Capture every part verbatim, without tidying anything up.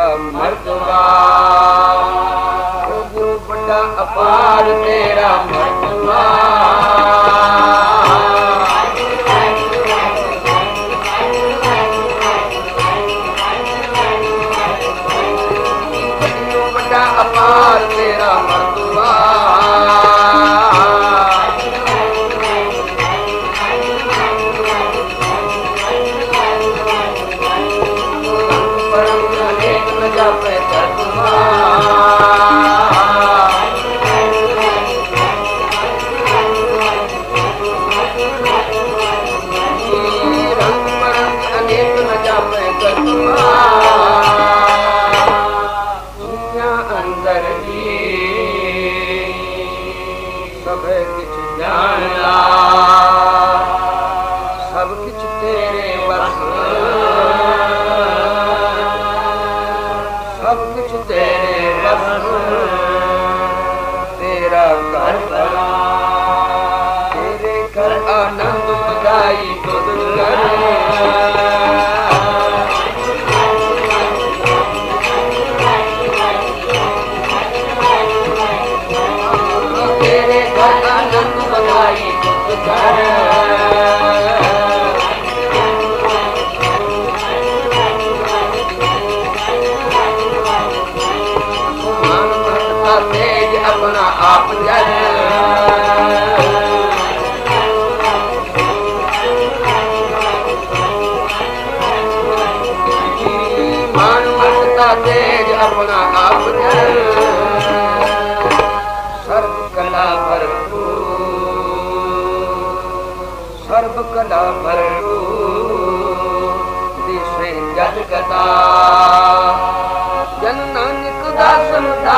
मर्तबा जो बड़ा अपार तेरा मर्तबा जो बड़ा अपार तेरा मर्तबा अपना आप जल मान मरता तेज अपना आप जल सर्व कला भरपूर सर्व कला भरपूर दिशे जल कथा जन नानक दासन दा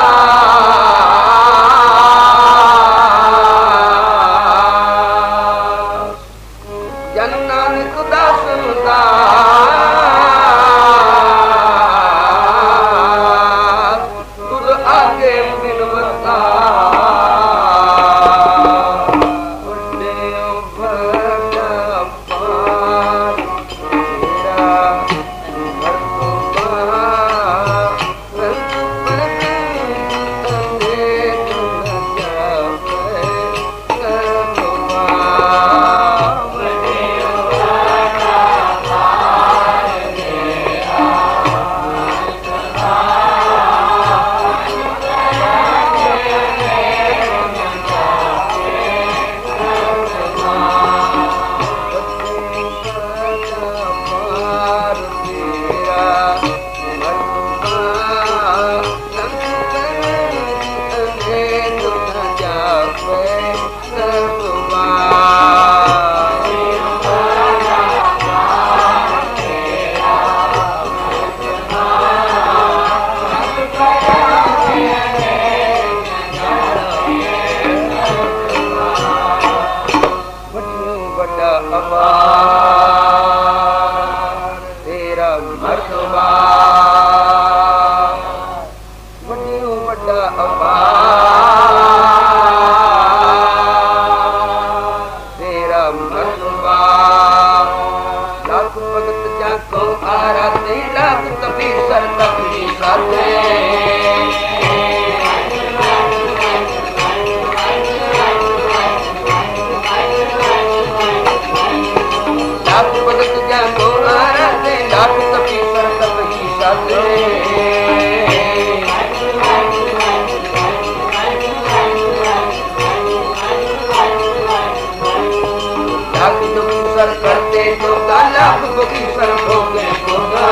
करते तो लाख की सर भोगे होगा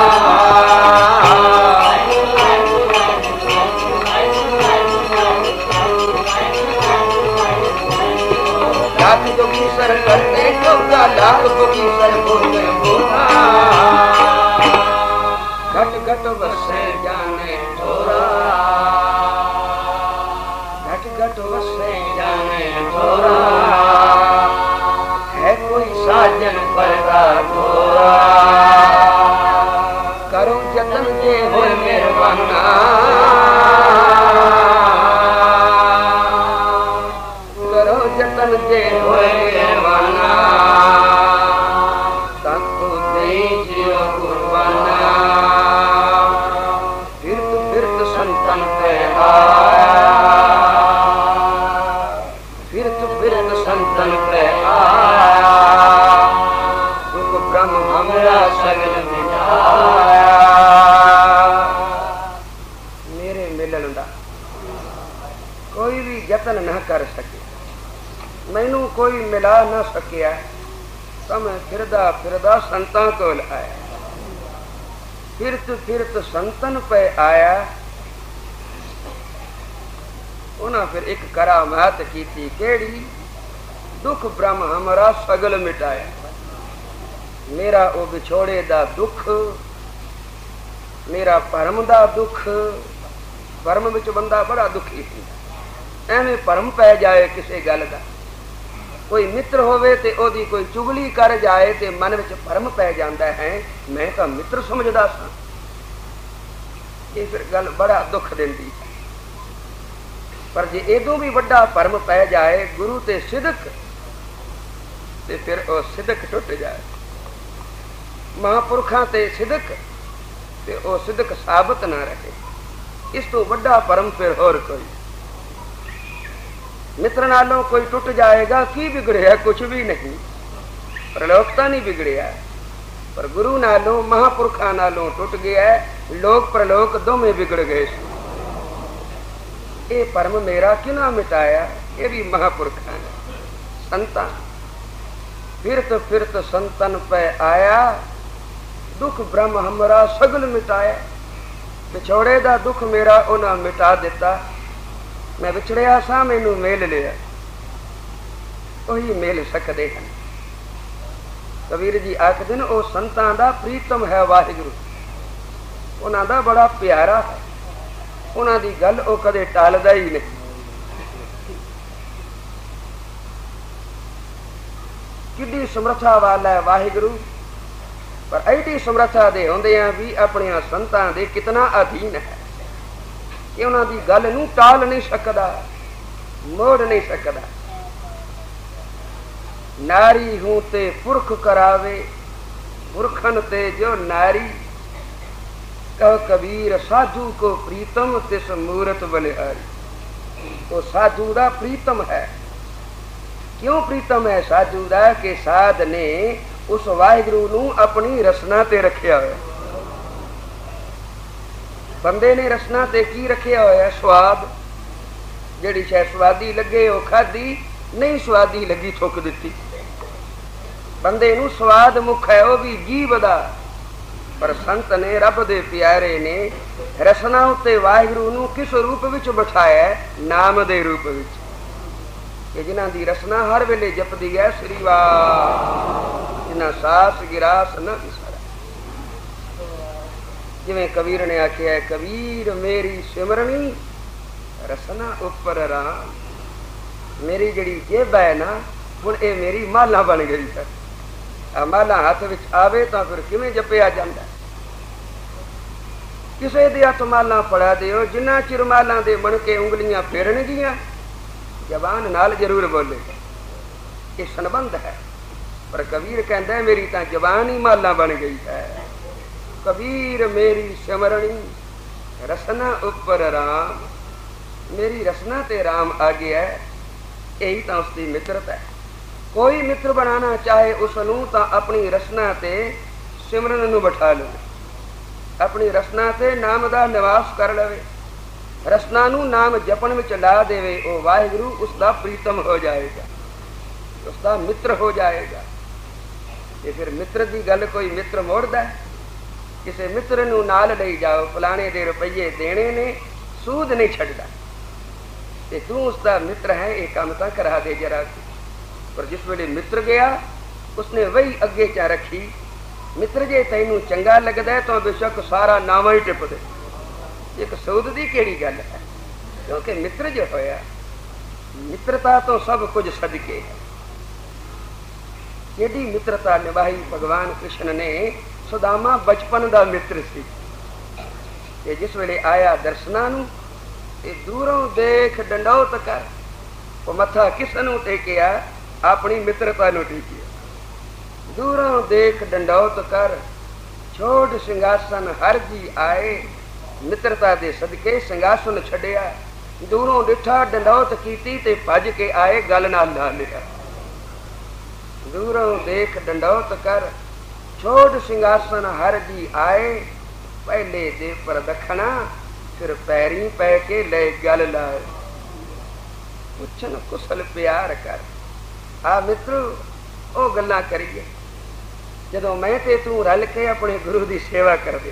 लाख की सर करते तो लाख की सर भोगे होगा घट घट बसे जाने थोड़ा घट घट बसे जाने थोड़ा साजन परदा गोरा करो जतन के हो मेहरबाना करो जतन के हो मेहरबाना तक दे जियो कुर्बाना संतन पे आया, फिरत फिरत संतन पे आया, दुख ब्रह्म हमरा सगल मिटाया। मेरे मिलन दा कोई भी यतन न कर सके, मैनू कोई मिला न सकिया, तो मैं फिरदा फिरदा संतां कोल आया। फिरत फिरत संतन पे आया, उन्हें फिर एक करामात की थी केड़ी, दुख ब्रह्म हमारा सगल मिटाया। मेरा ओ विछोड़े दा दुख, मेरा परम दा दुख, परम विच बंदा बड़ा दुखी होंदा, एवें भरम पै जाए किसी गल दा, कोई मित्र होवे ते ओदी कोई चुगली कर जाए ते मन विच भरम पै जांदा है, मैं तो मित्र समझदा सां। ये फिर गल बड़ा दुख दिंदी है। पर जे एदों भी वड्डा भरम पै जाए गुरु ते सिदक, ते फिर ओ सिदक टुट जाए। महापुरखां ते सिदक, ते ओ सिदक साबित ना रहे। इस तो वड्डा भरम फिर होर कोई। मित्र नालों कोई टुट जाएगा की बिगड़िया, कुछ भी नहीं, प्रलोकता नहीं बिगड़िया, पर गुरु नालों महापुरखा नालों टुट गया, लोक प्रलोक दोवें बिगड़ गए। ये परम मेरा किना मिटाया, ये भी महापुरखा ने संता। फिरत फिरत संतन पे आया, दुख ब्रह्म हमरा सगल मिटाया। विछोड़े दा दुख मेरा उन्हें मिटा दिता, मैं विछड़िया सा मैनू मेल लिया, वही मेल सकते हैं। कबीर जी आखदे ने ओ संतां दा प्रीतम है वाहिगुरु, उन्हां दा बड़ा प्यारा है, उन्हां दी गल ओ कदे टालदा ही नहीं। किड्डी समर्था वाला है वाहिगुरु, पर ऐडी समर्था दे होंदियां भी अपने संतां दे कितना अधीन है कि उन्हां दी गल नूं टाल नहीं सकदा, मोड़ नहीं सकदा। नारी हूं ते पुरख करावे, पुरखन ते जो नारी, कह कबीर साधु को प्रीतम तिस मूरत बलिहारी। तो साधु दा प्रीतम है, क्यों प्रीतम है साधु दा कि साध ने उस वाहिगुरु नूं अपनी रसना ते रखिया होया। बंदे ने रसना ते की रखिया होया? स्वाद। जिहड़ी शै स्वादी लगे वो खाधी, नहीं स्वादी लगी थुक दिती। बंदे नूं स्वाद मुख है वो भी जीभ दा, पर संत ने रब दे प्यारे ने रसना उत्ते वाहिगुरु नूं किस रूप विच बिठाया? नाम दे रूप विच। कि जिन्हां दी रसना हर वेले जपदी है श्री वाह, जिन्हां सास गिरास न विसरा। जिवें कबीर ने आख्या है, कबीर मेरी सिमरनी रसना उपर राम। मेरी जिहड़ी जेब है ना, हुण ये मेरी माला बन गई है। आ माला हाथ विच आवे तां फिर किवें जपिया जांदा? किसे दे हथ माला फड़ा दिओ, जिन्ना चिर माला दे बन के उंगलियां फेरनगियां, जबान नाल जरूर बोले, ये संबंध है। पर कबीर कहता है मेरी तां जबान ही माला बन गई है। कबीर मेरी सिमरनी रसना उपर राम, मेरी रसना ते राम आ गया है। यही तो उसकी मित्रता है। कोई मित्र बनाना चाहे उसनूं तां अपनी रसना ते सिमरन नूं बिठा लवे, अपनी रसना ते नाम दा निवास कर लवे, रसना नूं नाम जपन विच ला देवे, ओ वाहिगुरु उसका प्रीतम हो जाएगा, उसका मित्र हो जाएगा। ते फिर मित्र की गल कोई मित्र मोड़दा है? किसी मित्र नूं नाल ले जाओ, फलाने दे रुपये देने ने, सूद नहीं छड्डदा, ते तू उसका मित्र है, ये काम तां करा दे जरा। पर जिस वेले मित्र गया उसने वही अगे चा रखी। मित्र जे तैनू चंगा लगदा है तो बेशक सारा नावा ही टिप दे, एक सूद दी केड़ी गल है? क्योंकि मित्र जो होया, मित्रता तो सब कुछ सदके है। केडी मित्रता निभाई भगवान कृष्ण ने। सुदामा बचपन का मित्र सी, ते जिस वेले आया दर्शना नूं ते दूरों देख डंडौत कर, वो मथा किस नूं टेकिया? अपनी मित्रता नूं टेकिया। दूरों देख डंडौत कर, छोड़ सिंहासन हर जी आए, मित्रता दे सदके संघासन छड़िया, दूरों डिठा डंडौत कीती ते भज के आए गल नाल ला लिया। दूरों देख डंडौत कर छोड़ सिंहासन हर जी आए, पहले दे पर दखना फिर पैरी पै के ले गल लाए। पुछन कुशल प्यार कर, आ मित्र ओ गल्लां करिए जदों मैं ते तू रल के अपने गुरु की सेवा करदे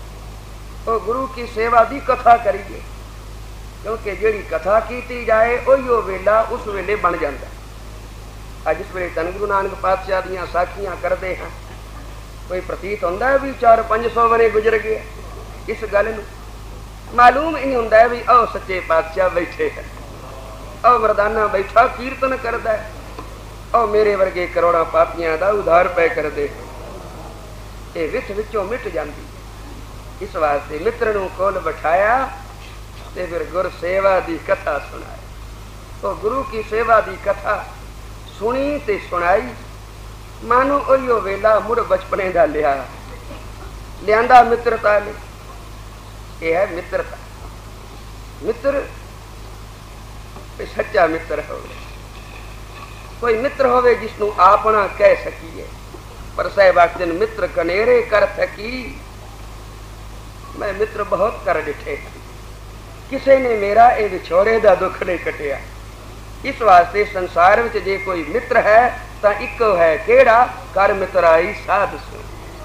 ओ गुरु की सेवा की कथा करिए, क्योंकि जिहड़ी कथा कीती जाए उहिओ वेला उस वेले बन जाता। अज इस वेले धन गुरु नानक पातशाह दीयां साखियां करदे हां, कोई प्रतीत होंदा है भी चार पंज सौ वरे गुजर गए। इस गल नूं मालूम ही होंदा है भी ओ सच्चे पातशाह बैठे हैं, ओ मरदाना बैठा कीर्तन करदा है, ओ मेरे वर्गे करोड़ा पापियां दा उधार पै करदे। ये विथ विचों मिट जाती। इस वास्ते मित्र नूं कोल बिठाया ते फिर गुर सेवा दी कथा सुनाई। तो गुरु की सेवा दी कथा सुनी ते सुनाई, मानो उहिओ वेला मुड़ बचपने दा लिया लियांदा मित्रता ने। यह है मित्रता। मित्र सच्चा मित्र हो, कोई मित्र होवे जिसनों आपना कह सकीए। पर साहब आखदे मित्र कनेरे कर थकी, मैं मित्र बहुत कर डिठे, किसी ने मेरा ये विछोड़े दा दुख नहीं कटिया। इस वास्ते संसार विच जे कोई मित्र है तो इको है, केड़ा कर मित्राई साध सो।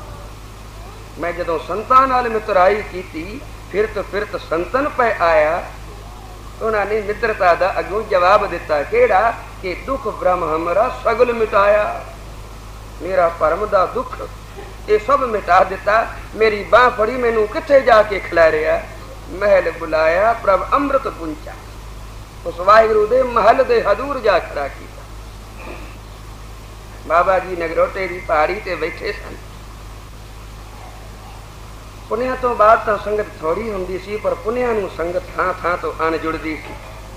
मैं जदों संतां नाल मित्राई कीती, फिरत फिरत संतन पे आया, उन्होंने मित्रता का अगों जवाब दिता, केड़ा कि दुख ब्रह्म हमरा सगल मिटाया। मेरा परम दा दुख ये सब मिटा दिता। मेरी बांह फड़ी मैनू किथे जाके खिलारिया, महल बुलाया प्रभ अमृत पुंचा। उस वाहिगुरु दे महल दे हजूर जा खड़ा किया। बाबा जी नगरोटे की पहाड़ी ते बैठे सन। पुनिया तो बाद तो संगत थोड़ी हुंदी सी, पर पुनिया नूं संगत थां थां तो आन जुड़दी सी।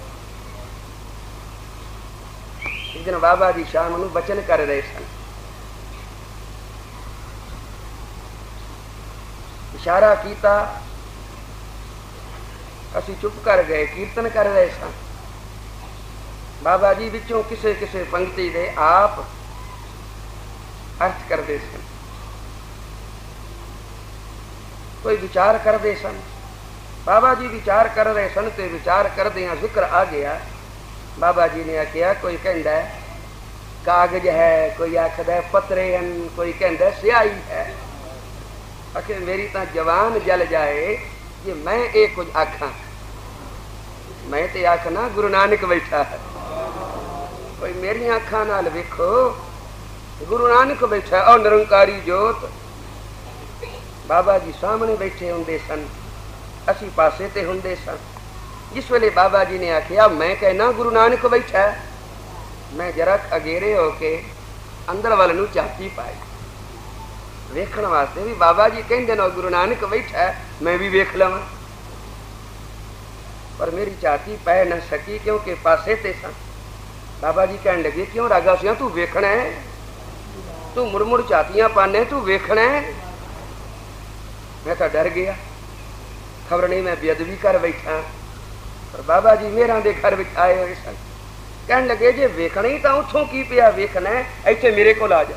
एक दिन बाबा जी शाम नूं बचन कर रहे सन। इशारा कीता, असी चुप कर गए, कीर्तन कर रहे सन। बाबा जी विचों किसे किसे पंक्ति दे आप अर्थ करते सन, कोई विचार करते सन। बाबा जी विचार कर रहे सन ते विचार करदे जिक्र आ गया। बाबा जी ने आख्या, कोई कहंदा है कागज है, कोई आखदा है पत्रे हैं, कोई कहंदा है स्याही है। आखिर मेरी तो जवान जल जाए जे मैं ये कुछ आखा। मैं तो आखना गुरु नानक बैठा है, कोई मेरी अखा नाल वेखो गुरु नानक बैठा और निरंकारी जोत। बाबा जी सामने बैठे होंदे सन, असी पासे ते होंदे सन। जिस वेले बाबा जी ने आखिया मैं कहना गुरु नानक बैठा, मैं जरा अगेरे होके अंदर वाल नूं झाती पाई वेखण वास्ते भी बाबा जी कहंदे ने गुरु नानक बैठा, मैं भी वेख लवां। पर मेरी झाती पै न सकी क्योंकि पासे ते सन। बाबा जी कहन लगे, क्यों रागा सिंह तू वेखना है, तू मुड़ मुड़ झातियां पाने, तू वेखना है। मैं तो डर गया, खबर नहीं मैं बेअदबी कर बैठा। पर बाबा जी मेरा दे घर विच आए हुए सन। कहन लगे जे वेखना ही तो उठों की पिया वेखना है, इत्थे मेरे कोल आ जा।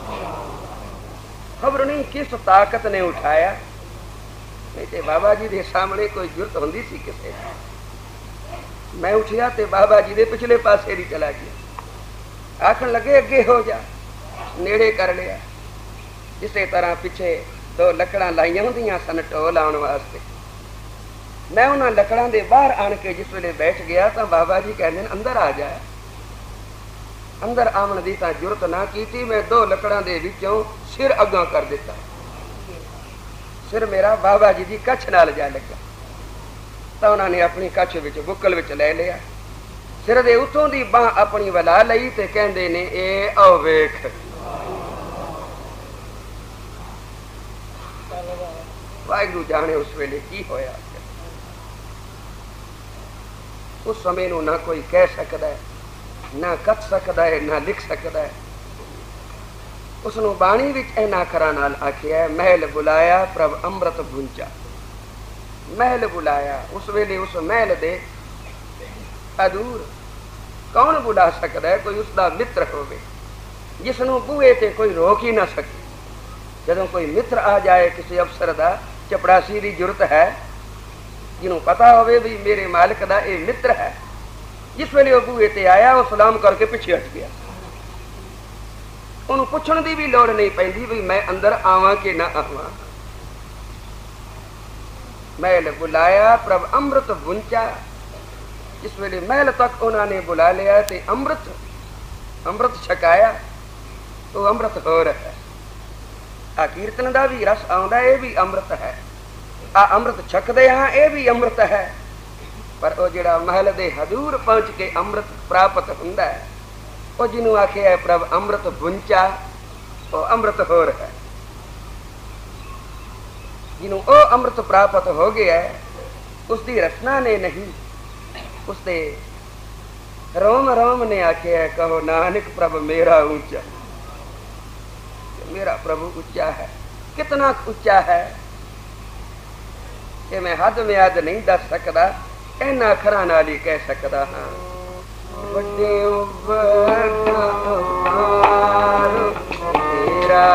खबर नहीं किस ताकत ने उठाया, नहीं तो बाबा जी के सामने कोई जुरत होंदी सी किसे। मैं उठिया ते बाबा जी के पिछले पासे ही चला गया। आखन लगे अगे हो जा, नेड़े कर लिया। इसे तरह पिछे दो लकड़ा लाइया होंदियां सन ढो लाउण वास्ते। मैं उन्होंने लकड़ों के बाहर आन के जिस वेले बैठ गया तो बाबा जी कहते हैं अंदर आ जाए। अंदर आवन की तो जुरत ना की, मैं दो लकड़ों के विचों सिर अगा कर दिता। सिर मेरा बाबा जी की कच्छ नाल जा लगा। तो उन्होंने अपनी कच्छ विच बुक्कल विच ले लिया, सिर दे उतों की बांह अपनी वला लई ते कहंदे ने ए आओ वेख। वाहिगुरू जाने उस वेले की होया। उस समय नूं ना कोई कह सकता है, ना कथ सकता है, ना लिख सकता है। उसनों बाणी विच इन्हां अखरां नाल आखिया, महल बुलाया प्रभ अमृत भुंचा। महल बुलाया। उस वेले उस महल दे अदूर कौन बुला सकता है? कोई उसका मित्र होवे जिसनों बूहे ते कोई रोक ही ना सके। जदों कोई मित्र आ जाए किसी अफसर का, चपड़ासी की जरूरत है, जिन्हों पता होवे भी मेरे मालिक का ये मित्र है, जिस वेले वो बूहे ते आया वो सलाम करके पिछे हट गया। उन्होंने पूछने की भी लोड़ नहीं पैंदी भी मैं अंदर आवां कि ना आवां। महल बुलाया प्रभ अमृत बुंचा। जिस वेले महल तक उन्होंने बुला लिया ते अमृत अमृत छकाया तो अमृत हो रहा है। आ कीर्तन का भी रस आउंदा, ये भी अमृत है। आ अमृत छकदे हाँ, ये भी अमृत है। पर वो जिहड़ा महल दे हजूर पहुंच के अमृत प्राप्त हुंदा है, वो जिन्हों आखिया है प्रभ अमृत बुंचा, वो अमृत हो रहा है। जिन्हों वो अमृत प्राप्त हो गया है, उसकी रचना ने नहीं, उसके रोम रोम ने आखिया है कहो नानक प्रभ मेरा ऊंचा। मेरा प्रभु ऊंचा है। कितना ऊंचा है ये मैं हद में हद नहीं दस सकता, इन्ना अखरां नाल ही कह सकता हाँ। वड्डे तेरा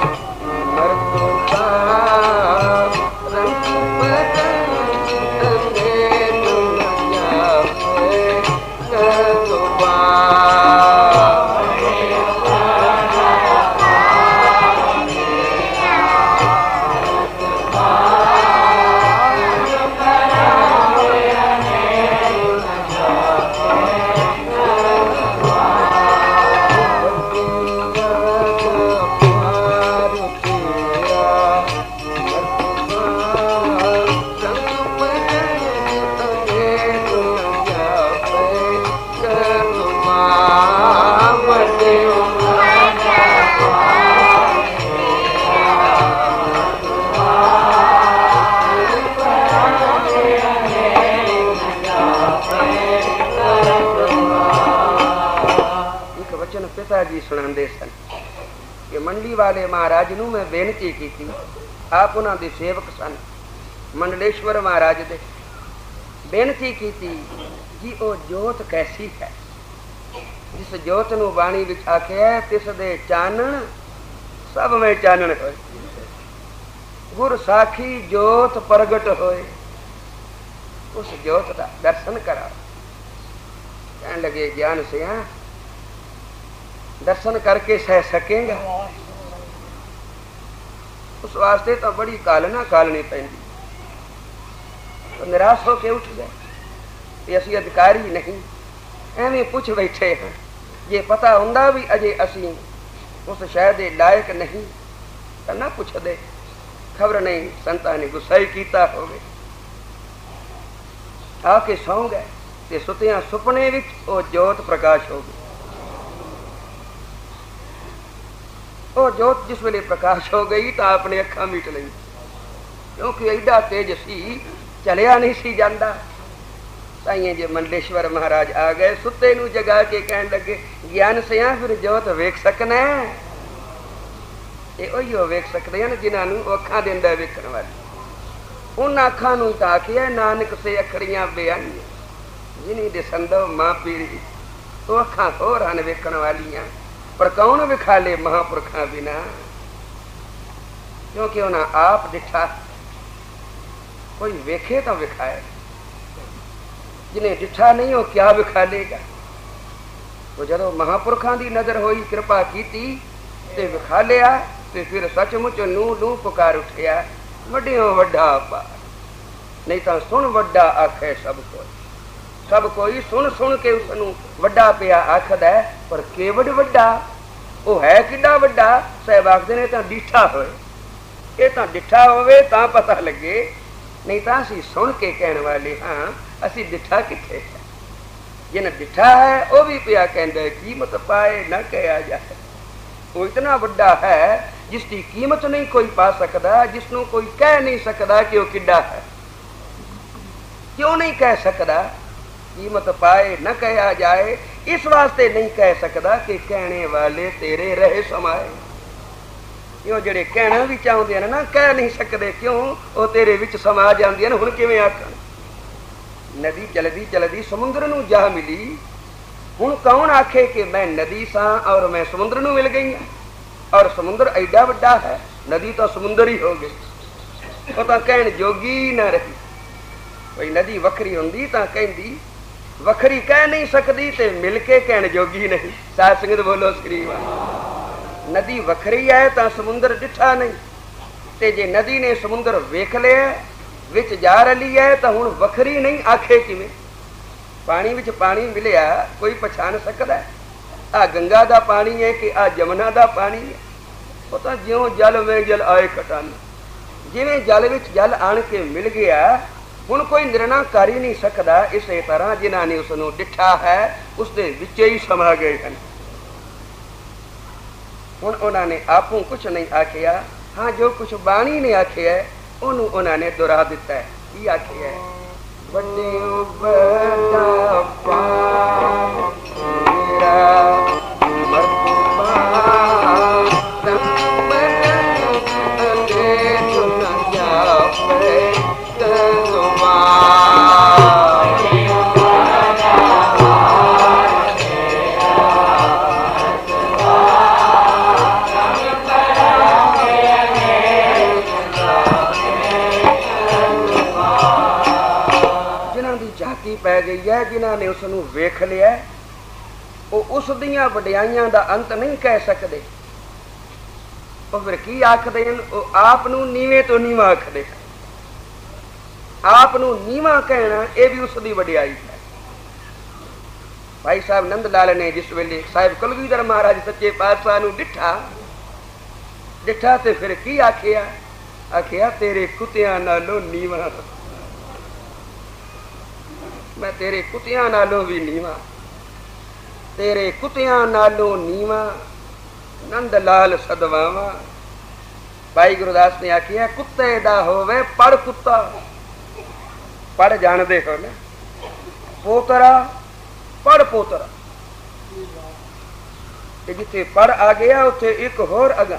जी सुनाते सन कि मंडी वाले महाराज नूं मैं बेनती की थी। आप उन्हां दे सेवक सन, मंडलेश्वर महाराज दे। बेनती की थी जी ओ जोत कैसी है, जिस जोत नूं बाणी विच आखिया तिस दे चानण सब में चानण होए, गुर साखी जोत प्रगट होए, उस जोत का दर्शन कराओ। कहने लगे ज्ञान से हाँ दर्शन करके सह सकेगा, उस वास्ते तो बड़ी कालना कालनी पैंदी। तो निराश होके उठ गए कि असी अधिकारी नहीं, एवं पुछ बैठे हैं। ये पता हुंदा भी अजे असी उस शह दे लायक नहीं तो ना पुछ दे, खबर नहीं संतां ने गुस्सा ही कीता होवे। आके सौ गए ते सुतियां सुपने विच ओ जोत प्रकाश हो गई। वो जोत जिस वेले प्रकाश हो गई तो आपने अखा मीट ली, क्योंकि एडा तेज सी चलिया नहीं सी जाता। साइए जे मंडलेश्वर महाराज आ गए, सुते नू जगा के कहन लगे ज्ञान से फिर जोत वेख सकना ये उही वेख सकते हैं जिन्होंने अखा देंदा वेखण वाली। उन अखा नू तो आखिया नानक से अखड़ियां बेआनियां, जिन्हीं दे संदो मां पीढ़ी वो अखा होर हन वेखण वालियां, पर कौन विखाले महापुरखा बिना, क्योंकि उन्हें आप दिखा। कोई वेखे तो विखाए, जिन्हें दिखा नहीं हो क्या विखालेगा। तो जदों महापुरखा की नजर हुई कृपा की ते विखा लिया, तो फिर सचमुच नू नू पुकार उठिया वड्डियों वड्डा पार। नहीं तो सुन वड्डा आखे सब कोई, सब कोई सुन सुन के उसनू वड्डा पिया आखद है, पर केवड़ वड्डा वो है किड्डा वड्डा। साहब आखदे ने तां डिठा होए, ये तां डिठा होवे तां पता लगे, नहीं तो असी सुन के कहने वाले हाँ असी डिठा किथे है। जिन्हें डिठा है वो भी पिया कहंदा है कीमत पाए न कहा जाए। वो इतना वड्डा है जिसकी कीमत नहीं कोई पा सकता, जिसनों कोई कह नहीं सकता कि वो किड्डा है। क्यों नहीं कह सकता? कीमत पाए न कहा जाए, इस वास्ते नहीं कह सकता कि कहने वाले तेरे रहे समाए। ਕਿਉਂ ਜਿਹੜੇ ਕਹਿਣਾ ਵੀ ਚਾਹੁੰਦੇ ਨੇ ਨਾ ਕਹਿ ਨਹੀਂ ਸਕਦੇ, ਕਿਉਂ ਉਹ ਤੇਰੇ ਵਿੱਚ ਸਮਾ ਜਾਂਦੀਆਂ ਨੇ। ਹੁਣ ਕਿਵੇਂ ਆਖਣ? ਨਦੀ ਚਲਦੀ ਚਲਦੀ ਸਮੁੰਦਰ ਨੂੰ ਜਾ ਮਿਲੀ। ਹੁਣ ਕੌਣ ਆਖੇ ਕਿ ਮੈਂ ਨਦੀ ਸਾਂ ਔਰ ਮੈਂ ਸਮੁੰਦਰ ਨੂੰ ਮਿਲ ਗਈ ਹਾਂ? ਔਰ ਸਮੁੰਦਰ ਐਡਾ ਵੱਡਾ ਹੈ, ਨਦੀ ਤਾਂ ਸਮੁੰਦਰ ਹੀ ਹੋ ਗਈ, ਉਹ ਤਾਂ ਕਹਿਣ ਜੋਗੀ ਨਾ ਰਹੀ। ਕੋਈ ਨਦੀ ਵੱਖਰੀ ਹੁੰਦੀ ਤਾਂ ਕਹਿੰਦੀ, ਵੱਖਰੀ ਕਹਿ ਨਹੀਂ ਸਕਦੀ ਤੇ ਮਿਲ ਕੇ ਕਹਿਣ ਜੋਗੀ ਨਹੀਂ। ਸਾਧ ਸੰਗਤ ਬੋਲੋ ਸ੍ਰੀ ਵਾਹਿਗੁਰੂ। ਨਦੀ ਵੱਖਰੀ ਹੈ ਤਾਂ ਸਮੁੰਦਰ ਡਿੱਠਾ ਨਹੀਂ, ਤੇ ਜੇ ਨਦੀ ਨੇ ਸਮੁੰਦਰ ਵੇਖ ਲਿਆ, ਵਿੱਚ ਜਾ ਰਲੀ ਹੈ, ਤਾਂ ਹੁਣ ਵੱਖਰੀ ਨਹੀਂ ਆਖੇ ਕਿਵੇਂ? ਪਾਣੀ ਵਿੱਚ ਪਾਣੀ ਮਿਲਿਆ, ਕੋਈ ਪਛਾਣ ਸਕਦਾ ਆ ਗੰਗਾ ਦਾ ਪਾਣੀ ਹੈ ਕਿ ਆ ਜਮਨਾ ਦਾ ਪਾਣੀ ਹੈ? ਉਹ ਤਾਂ ਜਿਉਂ ਜਲ ਵਿੱਚ ਜਲ ਆਏ ਖਟਾਨ, ਜਿਵੇਂ ਜਲ ਵਿੱਚ ਜਲ ਆਣ ਕੇ ਮਿਲ ਗਿਆ, ਹੁਣ ਕੋਈ ਨਿਰਣਾ ਕਰ ਹੀ ਨਹੀਂ ਸਕਦਾ। ਇਸੇ ਤਰ੍ਹਾਂ ਜਿਨ੍ਹਾਂ ਨੇ ਉਸ ਨੂੰ ਡਿੱਠਾ ਹੈ, ਉਸਦੇ ਵਿੱਚ ਹੀ ਸਮਾ ਗਏ ਹਨ। ਹੁਣ ਉਹਨਾਂ ਨੇ ਆਪੂ ਕੁਛ ਨਹੀਂ ਆਖਿਆ, ਹਾਂ ਜੋ ਕੁਛ ਬਾਣੀ ਨੇ ਆਖਿਆ ਉਹਨੂੰ ਉਹਨਾਂ ਨੇ ਦੁਹਰਾ ਦਿੱਤਾ ਹੈ। ਕੀ ਆਖਿਆ? ਵੱਡੇ ਵੱਡਾ ਪਾਪ ਮੇਰਾ ਮਰਤਬਾ ਪੈ ਗਈ ਹੈ, ਜਿਨ੍ਹਾਂ ਨੇ ਉਸ ਨੂੰ ਵੇਖ ਲਿਆ, ਉਹ ਉਸ ਦੀਆਂ ਵਡਿਆਈਆਂ ਦਾ ਅੰਤ ਨਹੀਂ ਕਹਿ ਸਕਦੇ। ਉਹ ਫਿਰ ਕੀ ਆਖਦੇ ਹਨ? ਉਹ ਆਪ ਨੂੰ ਨੀਵੇਂ ਤੋਂ ਨੀਵਾਂ ਆਖਦੇ ਹਨ। ਆਪ ਨੂੰ ਨੀਵਾਂ ਕਹਿਣਾ ਇਹ ਵੀ ਉਸ ਦੀ ਵਡਿਆਈ ਹੈ। ਭਾਈ ਸਾਹਿਬ ਨੰਦ ਲਾਲ ਨੇ ਜਿਸ ਵੇਲੇ ਸਾਹਿਬ ਕੁਲਵੀਧਰ ਮਹਾਰਾਜ ਸੱਚੇ ਪਾਤਸ਼ਾਹ ਨੂੰ ਡਿੱਠਾ ਡਿੱਠਾ ਤੇ ਫਿਰ ਕੀ ਆਖਿਆ? ਆਖਿਆ ਤੇਰੇ ਕੁੱਤਿਆਂ ਨਾਲੋਂ ਨੀਵਾਂ, ਮੈਂ ਤੇਰੇ ਕੁੱਤਿਆਂ ਨਾਲੋਂ ਵੀ ਨੀਵਾਂ, ਤੇਰੇ ਕੁੱਤਿਆਂ ਨਾਲੋਂ ਨੀਵਾਂ ਨੰਦ ਲਾਲ ਸਦਵਾਵਾਂ। ਭਾਈ ਗੁਰਦਾਸ ਨੇ ਆਖਿਆ ਕੁੱਤੇ ਦਾ ਹੋਵੇ ਪੜ ਕੁੱਤਾ। ਪੜ ਜਾਣਦੇ ਹੋ ਨਾ, ਪੋਤਰਾ ਪੜ ਪੋਤਰਾ, ਤੇ ਜਿੱਥੇ ਪੜ ਆ ਗਿਆ ਉੱਥੇ ਇੱਕ ਹੋਰ ਅਗਾ।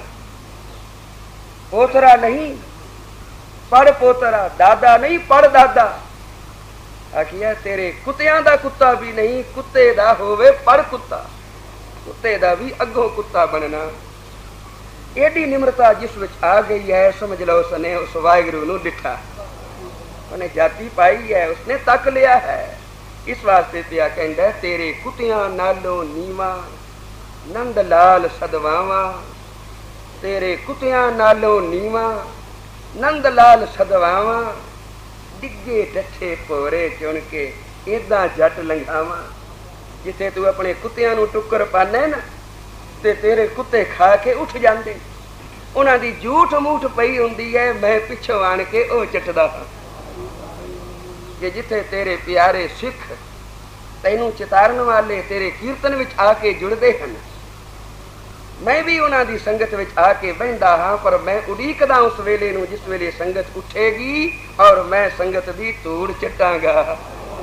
ਪੋਤਰਾ ਨਹੀਂ ਪੜ ਪੋਤਰਾ, ਦਾਦਾ ਨਹੀਂ ਪੜ ਦਾਦਾ। ਆਖਿਆ ਤੇਰੇ ਕੁੱਤਿਆਂ ਦਾ ਕੁੱਤਾ ਵੀ ਨਹੀਂ, ਕੁੱਤੇ ਦਾ ਹੋਵੇ ਪੜ ਕੁੱਤਾ, ਕੁੱਤੇ ਦਾ ਵੀ ਅੱਗੋਂ ਕੁੱਤਾ ਬਣਨਾ। ਏਡੀ ਨਿਮਰਤਾ ਜਿਸ ਵਿੱਚ ਆ ਗਈ ਹੈ, ਸਮਝ ਲਓ ਉਸਨੇ ਉਸ ਵਾਹਿਗੁਰੂ ਨੂੰ ਡਿੱਠਾ, ਉਹਨੇ ਜਾਤੀ ਪਾਈ ਹੈ, ਉਸਨੇ ਤੱਕ ਲਿਆ ਹੈ। ਇਸ ਵਾਸਤੇ ਪਿਆ ਕਹਿੰਦਾ ਤੇਰੇ ਕੁੱਤਿਆਂ ਨਾਲੋਂ ਨੀਵਾਂ ਨੰਦ ਲਾਲ ਸਦਵਾਵਾਂ, ਤੇਰੇ ਕੁੱਤਿਆਂ ਨਾਲੋਂ ਨੀਵਾਂ ਨੰਦ ਲਾਲ ਸਦਵਾਵਾਂ। ਡਿੱਗੇ ਟੱਠੇ ਭੋਰੇ ਚੁਣ ਕੇ ਏਦਾਂ ਜੱਟ ਲੰਘਾਵਾਂ। ਜਿੱਥੇ ਤੂੰ ਆਪਣੇ ਕੁੱਤਿਆਂ ਨੂੰ ਟੁੱਕਰ ਪਾਨੇ ਨਾ, ਤੇ ਤੇਰੇ ਕੁੱਤੇ ਖਾ ਕੇ ਉੱਠ ਜਾਂਦੇ, ਉਹਨਾਂ ਦੀ ਝੂਠ ਮੂਠ ਪਈ ਹੁੰਦੀ ਹੈ, ਮੈਂ ਪਿੱਛੋਂ ਆਣ ਕੇ ਉਹ ਚੱਟਦਾ ਹਾਂ। ਕਿ ਜਿੱਥੇ ਤੇਰੇ ਪਿਆਰੇ ਸਿੱਖ ਤੈਨੂੰ ਚਿਤਾਰਨ ਵਾਲੇ ਤੇਰੇ ਕੀਰਤਨ ਵਿੱਚ ਆ ਕੇ ਜੁੜਦੇ ਹਨ, ਮੈਂ ਵੀ ਉਹਨਾਂ ਦੀ ਸੰਗਤ ਵਿੱਚ ਆ ਕੇ ਬਹਿੰਦਾ ਹਾਂ, ਪਰ ਮੈਂ ਉਡੀਕਦਾ ਉਸ ਵੇਲੇ ਨੂੰ ਜਿਸ ਵੇਲੇ ਸੰਗਤ ਉੱਠੇਗੀ ਔਰ ਮੈਂ ਸੰਗਤ ਦੀ ਧੂੜ ਚੱਟਾਂਗਾ।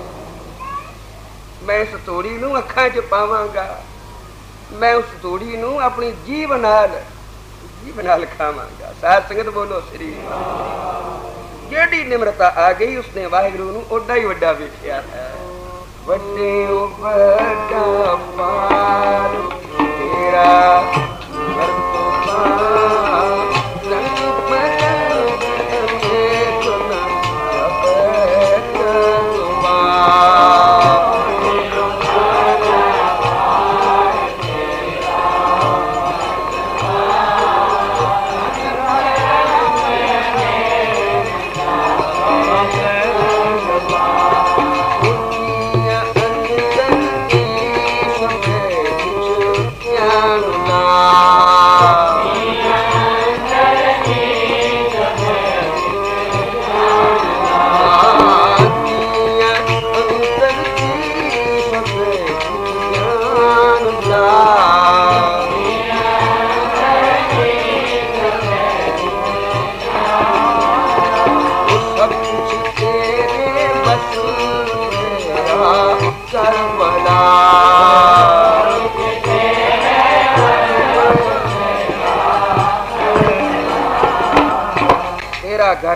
ਮੈਂ ਉਸ ਧੂੜੀ ਨੂੰ ਅੱਖਾਂ 'ਚ ਪਾਵਾਂਗਾ, ਮੈਂ ਉਸ ਧੂੜੀ ਨੂੰ ਆਪਣੀ ਜੀਵ ਨਾਲ ਜੀਵ ਨਾਲ ਖਾਵਾਂਗਾ। ਸਾਧ ਸੰਗਤ ਬੋਲੋ ਸ੍ਰੀ ਵਾਹਿਗੁਰੂ। ਜਿਹੜੀ ਨਿਮਰਤਾ ਆ ਗਈ ਉਸਨੇ ਵਾਹਿਗੁਰੂ ਨੂੰ ਓਡਾ ਹੀ ਵੱਡਾ ਵੇਖਿਆ ਹੈ। ਵੱਡੇ ਵੱਡਾ ਪਾਰ ਤੇਰਾ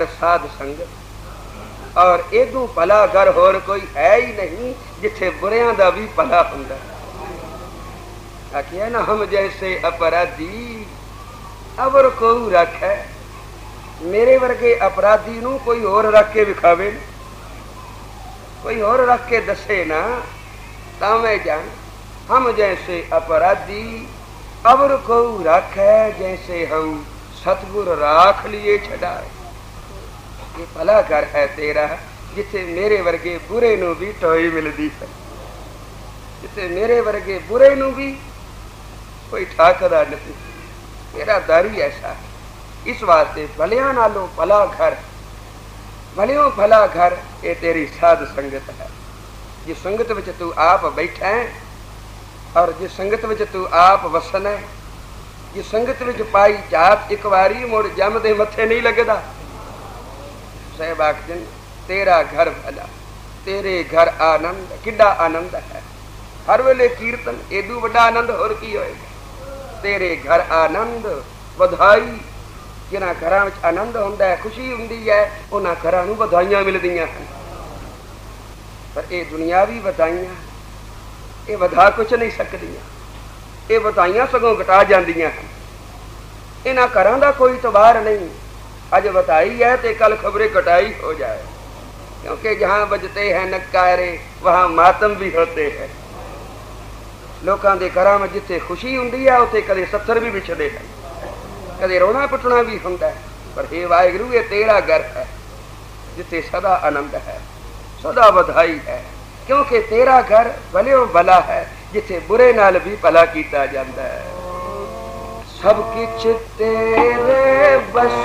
घर साध संगत, और एदू भला घर होर कोई है ही नहीं जिथे बुरियां दा भी भला हुंदा। आखिया ना हम जैसे अपराधी अवर को रख है, मेरे वर्गे अपराधी नू कोई होर रख के विखावे, कोई होर रख के दसे ना, ता मैं जान हम जैसे अपराधी अवर को रख है, जैसे हम सतगुर राख लिए छड़ाए। ये भला घर है तेरा जिथे मेरे वर्गे बुरे नू भी टोई मिलती है, जिथे मेरे वर्गे बुरे नू भी कोई ठाकदा नहीं। तेरा दर ही ऐसा है। इस वास्ते भलिया नालों भला घर, भलियों भला घर ये तेरी साध संगत है। जिस संगत विच तू आप बैठा है और जिस संगत विच तू आप वसन है, जिस संगत विच पाई जात एक बारी मुड़ जम दे मथे नहीं लगदा। सहबाग दिन तेरा घर भला, तेरे घर आनंद, किड्डा आनंद है। हर वेले कीर्तन, एदू बड़ा आनंद होर की होएगा। तेरे घर आनंद, बधाई, जिन्हां घरां विच आनंद हुंदा है, खुशी हुंदी है, उन्हां घरां नूं बधाइयां मिलदियां हन। पर ये दुनियावी बधाइयां ये वधा कुछ नहीं सकदियां, ये बधाइयां सगों घटा जांदियां हन। इन्हां घरां दा कोई तबार नहीं। अज बधाई है तो कल खबरें कटाई हो जाए, क्योंकि जहां बजते हैं नकारे वहां मातम भी होते हैं। लोगों के घरों में जिथे खुशी हुंदी है उथे कदे सत्तर भी विछड़े हैं, कदे रोना पिटना भी हुंदा है। पर हे वाहिगुरू ये तेरा घर है जिथे सदा आनंद है, सदा बधाई है, क्योंकि तेरा घर भले भला है जिथे बुरे नाल भी भला किया जाता है। सब किछ तेरे बस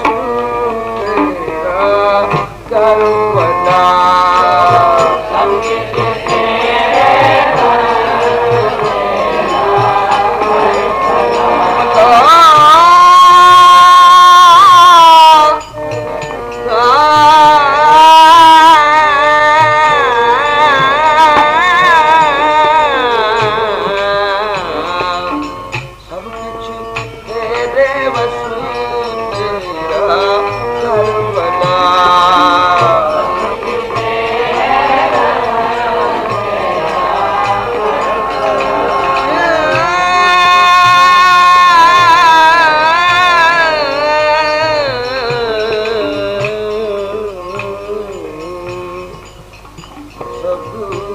तेरा कर बना, सब किछ तेरे बस तेरा Guru